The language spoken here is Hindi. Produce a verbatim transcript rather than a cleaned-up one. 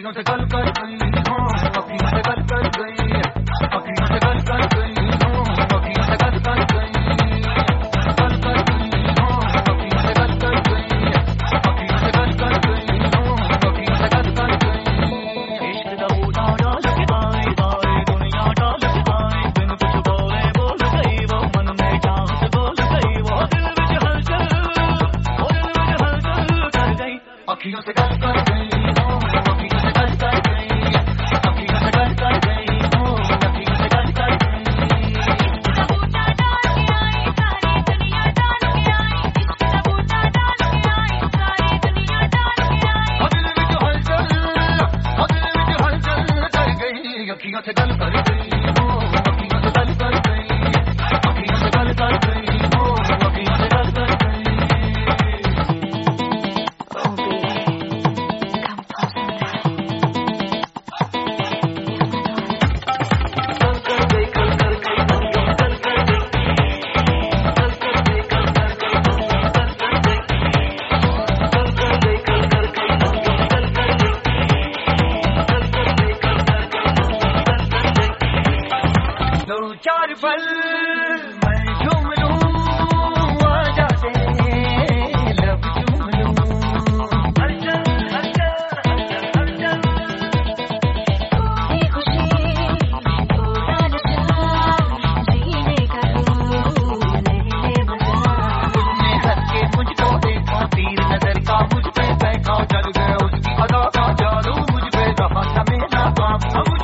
अखियों से गल कर गई हो, अखियों से गल कर गई, अखियों से गल कर गई हो, अखियों से गल कर गई, गल कर गई हो, अखियों से गल कर गई, अखियों से गल कर गई हो, अखियों से गल कर गई। इश्क दा बूटा डाल के आए आए दुनिया डाल के आए, बिन कुछ बोले बोल गई वो, मन में चाहत बोल गई वो, दिल विच हलचल, ओ दिल विच हलचल कर गई। अखियों से गल कर गई हो, अखियों से गल कर गई, अखियों से गल कर गई हो, अखियों से गल कर गई। इश्क दा बूटा डाल के आए सारी दुनिया डाल के आए, इश्क दा बूटा डाल के आए सारी दुनिया डाल के आए। ओ दिल विच हलचल, ओ दिल विच हलचल कर गई। अखियों से गल कर गई हो, अखियों से गल कर गई, अखियों से गल कर गई हो, अखियों से गल कर गई। दो चार पल मैं झूम लूं, आ जाते लब झूम लूं। हलचल हलचल हलचल हलचल, थोड़ी खुशी थोड़ा नशा, जीने का रूह ले ले मजा। उसने हंस के मुझको देखा, तीर नजर का मुझ पे फेंका, चल गया उसकी अदा का जादू मुझ पे, रहा था मेरा काबू।